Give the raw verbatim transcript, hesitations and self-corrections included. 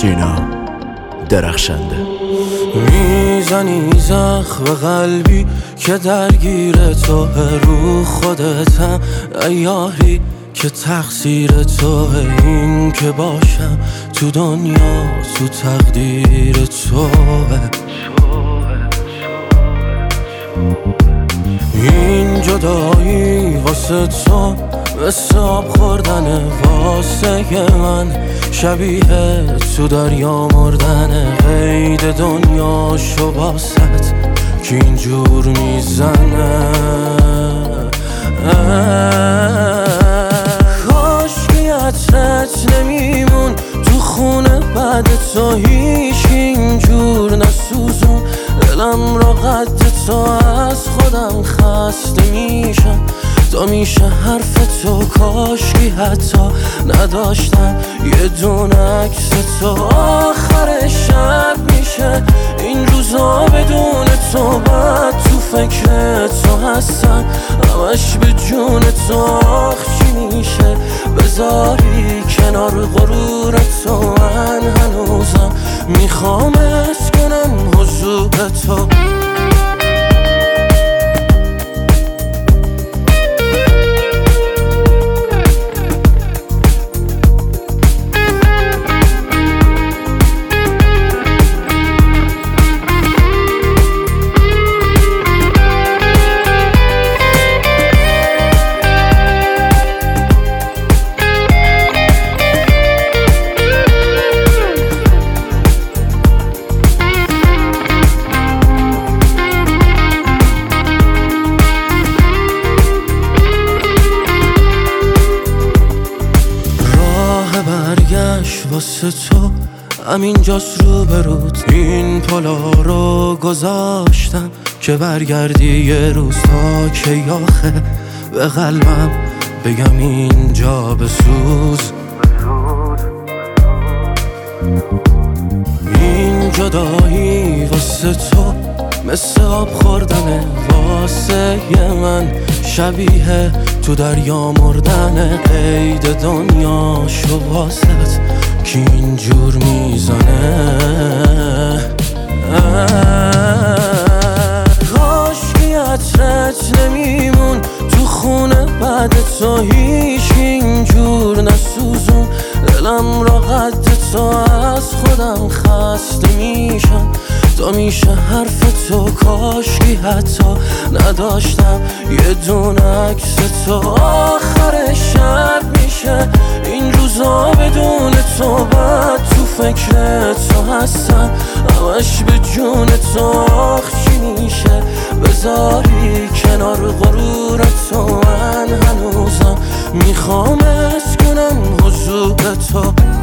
سینا درخشنده. میزنی زخم قلبی که درگیر تو رو خودتم، ایاری که تقصیر تو این که باشم تو دنیا، تو تقدیر تو. این جدایی واسه تو مثل آب خوردن واسه من، شبیه تو دریا مردن، قید دنیا شو باست که اینجور میزنه. کاش که عطرت نمیمون تو خونه بعد تو، هیچ اینجور نسوزون دلم را قد تو، از خودم خسته میشم تا میشه حرف تو. کاش که حتی نداشتم یه دونه عکس تو، آخر شب میشه این روزا بدون تو، بعد تو فکر تو هستم همش به جون تو. آخ چی میشه بذاری کنار غرور تو، من هنوزم میخوام حس کنم حضور تو. واسه تو همینجاست رو برود، این پلا رو گذاشتم که برگردی یه روز، تا که آخه به قلبم بگم اینجا بسوز. این جدایی واسه تو مثل آب خوردن واسه من، شبیه تو دریا مردن، قید دنیا شو واسه که اینجور میزنه. کاش که عطرت نمیمون تو خونه بعد تو، هیچ اینجور نسوزون دلم را قد تو، از خودم خسته میشم تا میشه حرف تو. کاش که حتی نداشتم یه دونه عکس تو، آخر شب میشه این روزا بدون تو، بعد تو فکر تو هستم همش به جون تو. آخ چی میشه بذاری کنار غرور تو، من هنوزم میخوام حس کنم حضور تو.